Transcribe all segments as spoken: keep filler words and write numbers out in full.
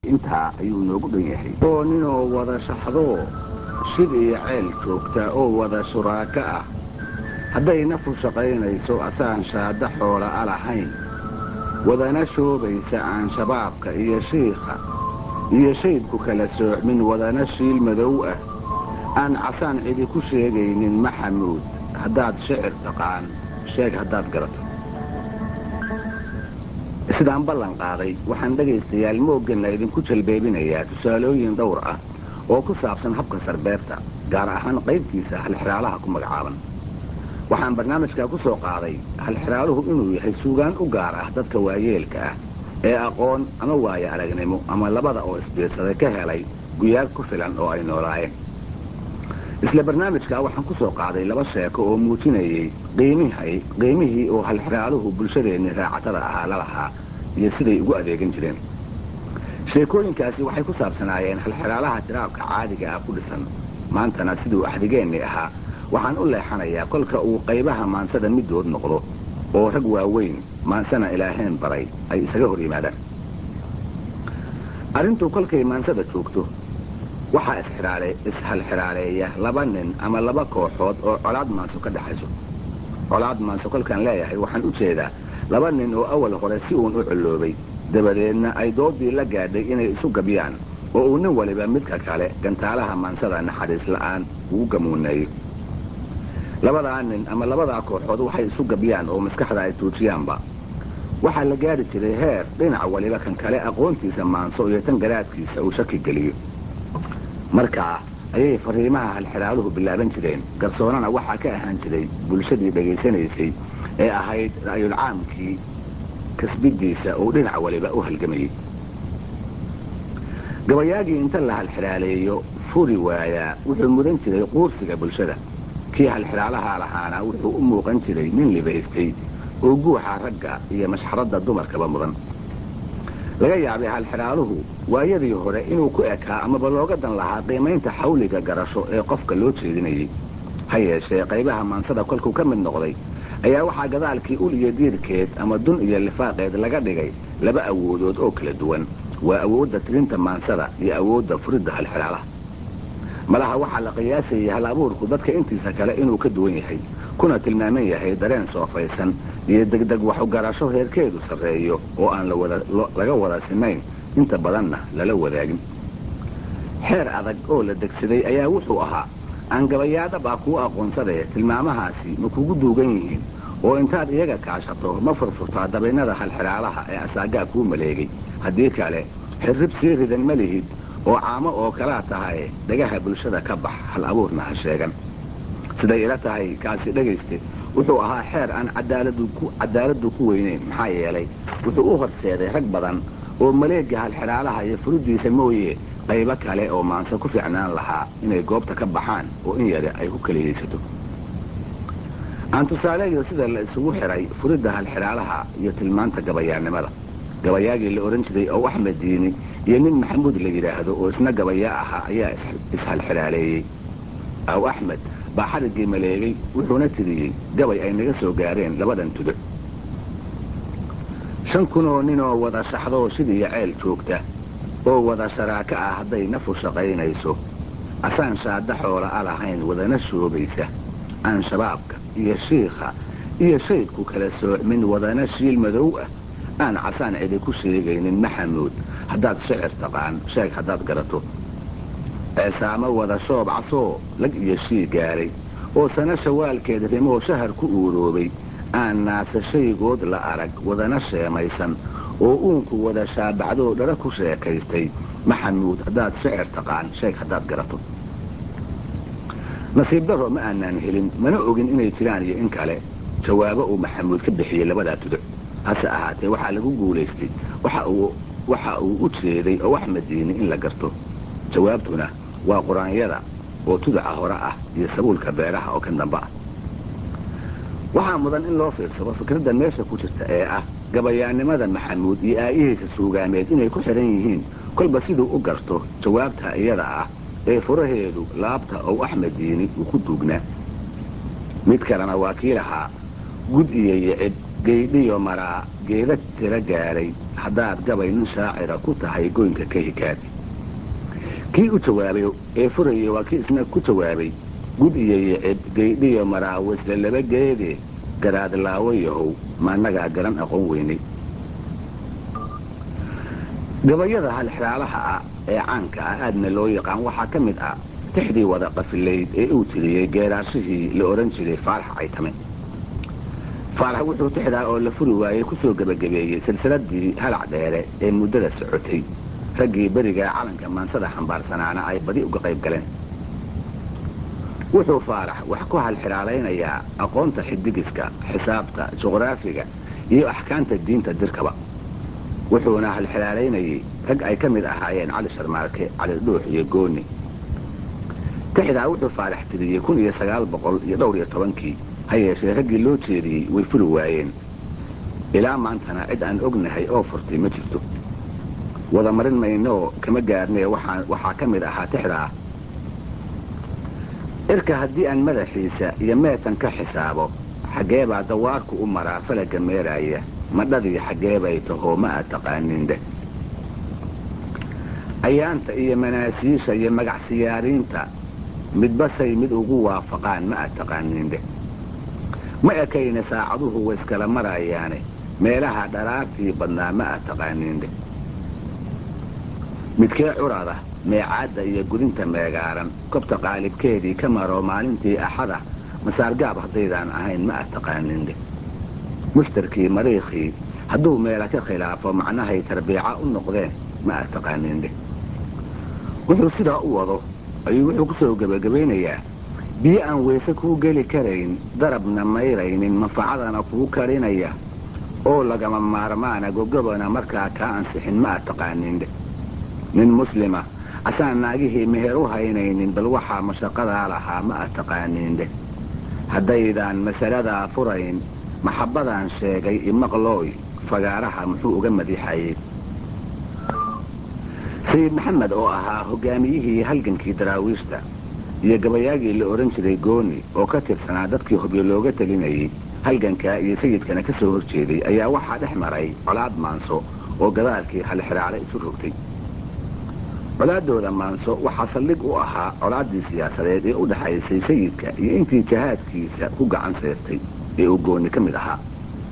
intaa ayuu noogu dhan yahay oo ninoo wada shaxdoo shid iyo ceel joogta oo wada shuraako ah hadday nafu shaqaynayso asaan shaadda xoola a lahayn wadana shoobaysa aan shabaabka iyo shiikha iyo shaydku kala soocmin wadana shiil madow ah aan casaan cidi ku sheegaynin maxamuud haddaad shicir taqaan sheeg haddaad garato sidaan ballan qaaday waxaan dhegaystayaal moogganna idinku jalbeebinayaa tusaalooyin dhowr ah oo ku saabsan habka sarbeebta gaar ahaan qaybtiisa halxiraalaha ku magacaaban waxaan barnaamijkaa ku soo qaaday halxiraaluhu inuu yahay suugaan u gaar ah dadka waayeelka ah ee aqoon ama waayo aragnimo ama labada oo isbiirsaday ka helay guyaag ku filan oo ay noolaayeen isla barnaamijkaa waxaan ku soo qaaday laba sheeko oo muujinayay qiimihii oo halxiraaluhu bulshadeenni raacatada ahaa la lahaa iyo siday ugu adeegan jireen sheekooyinkaasi waxay ku saabsanaayeen halxiraalaha tiraabka caadiga ah ku dhisan maantana siduu axdigeenni ahaa waxaan u leexanayaa kolka uu qaybaha maansada middood noqdo oo rag waaweyn maansana ilaaheen baray ay isaga hor yimaadaan arrintu kolkay maansada joogto waxaa ishalxiraaleeya laba nin ama laba kooxood oo colaad maanso ka dhexayso colaad maanso kolkaan leeyahay waxaan u jeedaa laba nin oo awal hore si uun u colloobay dabadeedna ay doodii la gaadhay inay isu gabyaan oo uu nin waliba midka kale gantaalaha maansada naxariis la'aan ugu gamuuneeyo labadaa nin ama labadaa kooxood waxay isu gabyaan oo maskaxda ay tuujiyaanba waxaa la gaari jiray heer dhinac waliba kan kale aqoontiisa maanso iyo tan garaadkiisa uu shaki geliyo markaa ayay fariimaha halxiraaluhu bilaaban jireen garsoonana waxaa ka ahaan jiray bulshadii dhegaysanaysay ee ahayd ra'yulcaamkii kasbidiisa uu dhinac waliba u halgamayey gabayaagii inta la halxiraaleeyo furi waayaa wuxuu mudan jiray quursiga bulshada kii halxiraalaha lahaana wuxuu u muuqan jiray nin libaystay oo guuxa ragga iyo mashxaradda dumarkaba mudan laga yaabay halxiraaluhu waayadii hore inuu ku ekaa amaba looga dan lahaa qiimaynta xawliga garasho ee qofka loo jeedinayay ha yeeshee qaybaha maansada kolkuu ka mid noqday ayaa waxaa gadaalkii ul iyo diirkeed ama dun iyo lifaaqeed laga dhigay laba awoodood oo kala duwan waa awoodda tirinta maansada iyo awoodda furidda halxiraalaha malaha waxaa la qiyaasayay hal abuurku dadka intiisa kale inuu ka duwan yahay kuna tilmaaman yahay dareen soofaysan iyo degdeg waxu garasho heerkeedu sarreeyo oo aan laga wada sinayn inta badanna lala wadaagin xeer adag oo la degsaday ayaa wuxuu ahaa aan gabayaadhab ah kuu aqoonsadee tilmaamahaasi ma kugu duugan yihiin oo intaad iyaga kaashato ma furfurtaa dabaynada halxiraalaha ee asaagaa kuu maleegay haddii kale xirrib sii ridan ma lihid oo caamo oo kalaa tahaye dhagaha bulshada ka bax hal abuurna ha sheegan siday ila tahay kaasi dhegayste wuxuu ahaa xeer aan cadaaladdu ku weynayn maxaa yeelay wuxuu u horseeday rag badan oo maleega halxiraalaha iyo furiddiisa mooye qaybo kale oo maanso ku fiicnaan lahaa inay goobta ka baxaan oo in yari ay ku kaliyaysato aan tusaaleeyo sida la isugu xiray furidda halxiraalaha iyo tilmaanta gabayaannimada gabayaagii la odhan jiray ow axmed diini iyo nin maxamuud la yidhaahdo oo isna gabayaa ahaa ayaa ishalxiraaleeyey aw axmed baa xariggii maleegay wuxuuna tiriyey gabay ay naga soo gaareen labadan tuduc shan kunoo ninoo wada shaxdoo shid iyo ceel joogta oo wada sharaako ah hadday nafu shaqaynayso asaan shaadda xoola a lahayn wadana shoobaysa aan shabaabka iyo shiikha iyo shaydku kala soocmin wadana shiil madow ah aan casaan cidi ku sheegaynin maxamuud haddaad shicir taqaan sheeg haddaad garato ceesaamo wada shoob casoo lag iyo shii gaaray oo sana shawaalkeed rimoo shahar ku uuroobay aan naasashaygood la arag wadana sheemaysan oo uunku wada shaabacdoo dhara ku sheekaystay maxamuud haddaad shicir taqaan sheeg haddaad garato nasiib darro ma aanaan helin mana ogin inay jiraan iyo in kale jawaabo uu maxamuud ka bixiyey labadaa tuduc hase ahaatee waxaa lagu guulaystay waxa uu u jeeday oo axmed diini in la garto jawaabtuna waa qur-aanyada oo tuduca hore ah iyo sabuulka beeraha oo kan dambe ah waxaa mudan in loo fiirsado fikradda meesha ku jirta ee ah gabayaannimada maxamuud iyo aayihiisa suugaameed inay ku xidhan yihiin kolba siduu u garto jawaabta iyada ah ee furaheedu laabta ow axmed diini uu ku duugnaa mid kalena waa kii lahaa gud iyo yicib geydhiyo maraa geeda tira gaadhay haddaad gabay nin shaacira ku tahay goynka ka hikaad kii u jawaabay ee furayay waa kii isna ku jawaabay gud iyo yicib geydhiyo maraa wasle laba geede garaadlaawo yahow ma annagaa garan aqoon weynay gabayada halxiraalaha ah ee caanka ah aadna loo yaqaan waxaa ka mid ah tixdii wada qafilayd ee uu tiriyey geeraashihii la odhan jiray faarax caytame faarax wuxuu tixdaa oo la furi waayey ku soo gebagabeeyey silsiladii halac dheere ee muddada socotay raggii berigaa calanka maansada xambaarsanaana ay badi uga qayb galeen wuxuu faarax wax ku halxiraalaynayaa aqoonta xidigiska xisaabta juqraafiga iyo axkaamta diinta dirkaba wuxuuna halxiraalaynayey rag ay ka mid ahaayeen cali sharmaarke cali dhuux iyo gooni tixdaa wuxuu faarax tiriyey kun iyo sagaal boqol iyo dhowr iyo tobankii ha yeeshee raggii loo jeediyey way furi waayeen ilaa maantana cid aan ognahay oo furtay ma jirto wada marin maynoo kama gaarnee waxaa ka mid ahaa tixdaa irka haddii aan madaxiisa iyo meetan ka xisaabo xaggee baa dawaarku u maraa falaga meeraaya madhadii xaggee bay tahoo ma aad taqaaniindeh ayaanta iyo manaasiisha iyo magacsiyaariinta midbasay mid ugu waafaqaan ma aad taqaaniindeh ma ekayna saacaduhu wayskala marayaane meelaha dharaartii badnaa ma aad taqaaniindeh midkee curada meecaadda iyo gudinta meegaaran kobta qaalibkeedii ka maro maalintii axada masaargaab haddaydaan ahayn ma aad taqaaniindeh mushtarkii mariikhii hadduu meela ka khilaafo macnahay tarbiica u noqdeen ma aad taqaaniindeh wuxuu sidaa u wado ayuu wuxuu ku soo gebagabaynayaa biyo aan weyse kuu geli karayn darabna mayraynin manfacadana kuu karinaya oo lagama maarmaana gogobana markaa kaa ansixin ma aad taqaaniindeh nin muslima asaan naagihii meher u haynaynin bal waxaa mashaqadaa lahaa ma aad taqaaniindeh haddaydaan masaladaa furayn maxabbadaan sheegay imaqlooy fagaaraha muxuu uga madixayey sayid maxamed oo ahaa hoggaamiyihii halgankii daraawiishta iyo gabayaagii la odhan jiray gooni oo ka tirsanaa dadkii hobyo looga telinayey halgankaa iyo sayidkana ka soo hor jeeday ayaa waxaa dhex maray colaad maanso oo gadaalkii halxiraale isu rogtay colaaddooda maanso waxaa saldhig u ahaa colaaddii siyaasadeed ee u dhaxaysay sayidka iyo intii jahaadkiisa ku gacan seertay ee uu gooni ka mid ahaa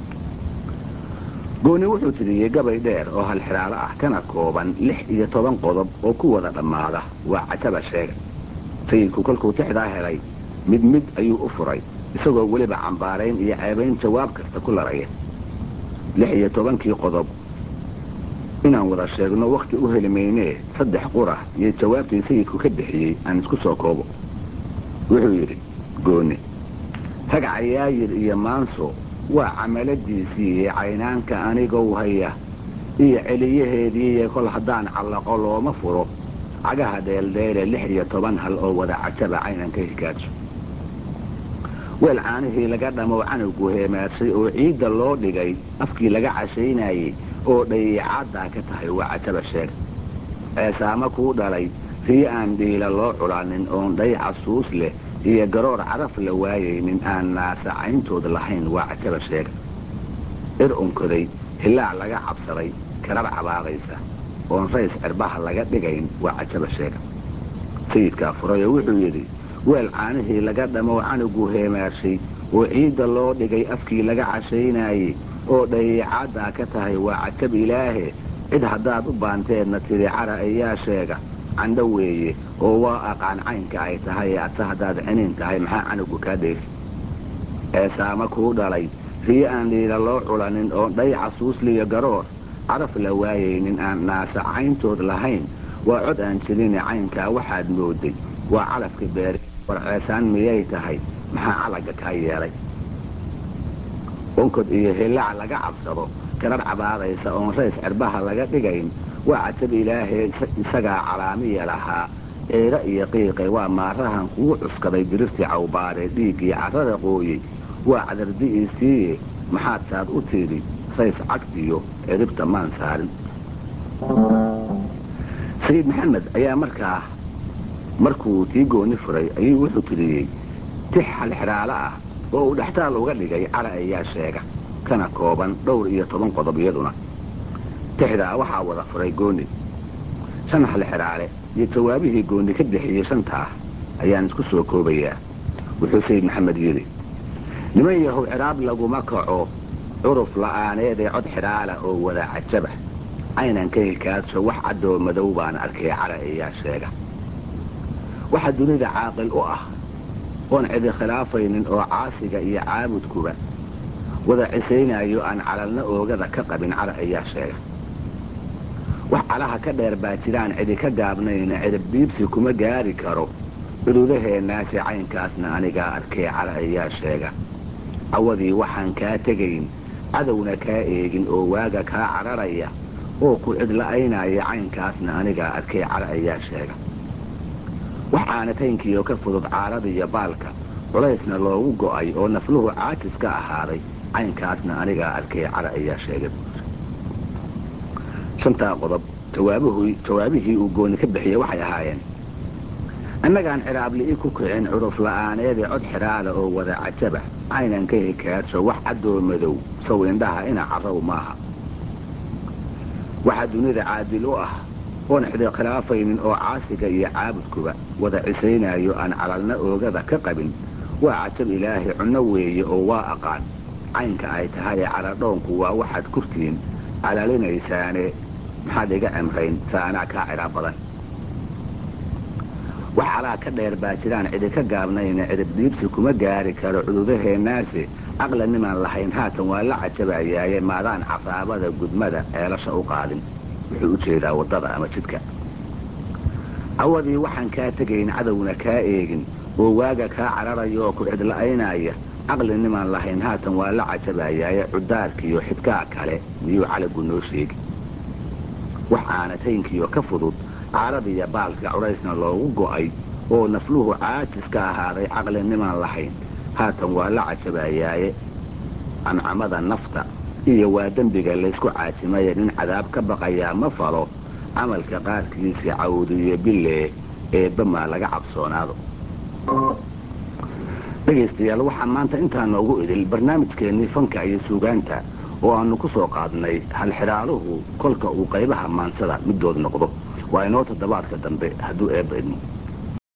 gooni wuxuu tiriyey gabay dheer oo halxiraalo ah kana kooban lix iyo toban qodob oo ku wada dhammaada waa cataba sheega sayidku kolkuu tixdaa helay mid mid ayuu u furay isagoo weliba cambaarayn iyo ceebayn jawaab kasta ku laraya lix iyo tobankii qodob inaan wada sheegno wakhti u heli maynee saddex qura iyo jawaabtii sayidku ka bixiyey aan isku soo koobo wuxuu yidhi gooni rag cayaayir iyo maanso waa camaladiisii caynaanka anigow haya iyo celiyaheediiiyo kol haddaan callaqo looma furo cagaha dheeldheele lix iyo toban hal oo wada cajaba caynanka hikaajo weel caanihii laga dhamo canugu heemaadsay oo ciidda loo dhigay afkii laga cashaynayey oo dhayiicaaddaa ka tahay waa cajaba sheeg ceesaamo kuu dhalay rii aan dhiila loo culanin oon dhay casuus leh iyo garoor caraf la waayaynin aan naasacayntood lahayn waa cajaba sheega ir unkoday hilaac laga cabsaday karar cabaadaysa oon rays cirbaha laga dhigayn waa cajaba sheega sayidkaa furayoo wuxuu yidhi weel caanihii laga dhamo canugu heemaarshay oo ciidda loo dhigay afkii laga cashaynayey oo dhayiicaaddaa ka tahay waa cajab ilaahe cid haddaad u baanteedna tidhi cara ayaa sheega candho weeye oo waa aqaan caynka ay tahay adse haddaad ciniin tahay maxaa canugu kaa dheefi ceesaamo kuu dhalay rii aan dhiila loo culanin oon dhay casuusliyo garoor caraf la waayaynin aan naasacayntood lahayn waa cod aan jirin caynkaa waxaad mooday waa calafka beere war ceesaan miyay tahay maxaa calagga kaa yeelay onkod iyo hilaac laga cabsado karar cabaadaysa oon rays cirbaha laga dhigayn waa cajab ilaahee isagaa calaamiya lahaa eera iyo qiiqe waa maarahan kugu cuskaday dirirtii cawbaaree dhiiggii carrada qooyey waa cadardi'iisiiye maxaad saad u tidhi rays cagtiyo edibta maan saarin sayid maxamed ayaa markaa markuu tii gooni furay ayuu wuxuu tiriyey tix halxiraalo ah oo uu dhextaal uga dhigay cara ayaa sheega kana kooban dhowr iyo toban qodob iyaduna tixdaa waxaa wada furay gooni shan halxiraale iyo jawaabihii gooni ka bixiyey shantaa ayaan isku soo koobayaa. wuxuu sayid maxamed yidhi, niman yahow ciraab laguma kaco curuf la'aaneedee cod xidhaala oo wada cajaba aynan ka hikaadsho wax caddoo madow baan arkay cara ayaa sheega. waxa dunida caaqil u ah oon cidi khilaafaynin oo caasiga iyo caabudkuba wada cisaynaayo aan calalna oogada ka qabin cara ayaa sheega. wax calaha ka dheer baa jiraan cidi ka gaabnayna cidib diibsi kuma gaari karo cududaheennaasi caynkaasna anigaa arkay cara ayaa sheega. cawadii waxaan kaa tegayn cadowna kaa eegin oo waaga kaa cararaya oo ku cidla'aynaya caynkaasna anigaa arkay cara ayaa sheega. wax caanataynkiioo ka fudud caaradiiyo baalka culaysna loogu go'ay oo nafluhu caajis ka ahaaday caynkaasna anigaa arkay cara ayaa sheega. shantaa qodob jawaabihii uu gooni ka bixiyey waxay ahaayeen: annagaan ciraabli-i ku kicin curuf la'aaneedee cod xidhaala oo wada cajaba aynan ka hikaadsho wax caddoo madow sow indhaha ina carrow maaha. waxa dunida caadil u ah oon cidi khilaafaynin oo caasiga iyo caabudkuba wada cisaynaayo aan calalna oogada ka qabin waa cajab ilaahay cunno weeye oo waa aqaan caynka ay tahaye caladhoonku waa waxaad kurtiin calalinaysaane maxaad iga cimrayn saanaa kaa cidhaab badan. wax calaa ka dheer baa jiraan cidi ka gaabnayna cidib diibsi kuma gaari karo cududaheennaasi caqla nimaan lahayn haatan waa la cajabayaaye maadaan casaabada gudmada ceelasha u qaadin. wuxuu u jeedaa waddada ama jidka. cawadii waxaan kaa tegayn cadowna kaa eegin oo waaga kaa cararaya oo ku cidla'aynaya caqli nimaan lahayn haatan waa la cajabayaaye cudaarkiiyo xidkaa kale miyuu calagu noo sheegi. wax caanataynkiiyo ka fudud caaradiiyo baalka culaysna loogu go'ay oo nafluhu caajis ka ahaaday caqli nimaan lahayn haatan waa la cajabayaaye cancamada nafta iyo waa dembiga laysku caajimaye nin cadaab ka baqayaa ma falo camalka qaarkiisii cawdiyo bilee eebbamaa laga cabsoonaado. dhegaystayaal waxaa maanta intaa noogu idil barnaamijkeennii fanka iyo suugaanta oo aannu ku soo qaadnay halxidhaaluhu kolka uu qaybaha maansada middood noqdo. waa inoo toddobaadka dambe hadduu eebba idmo.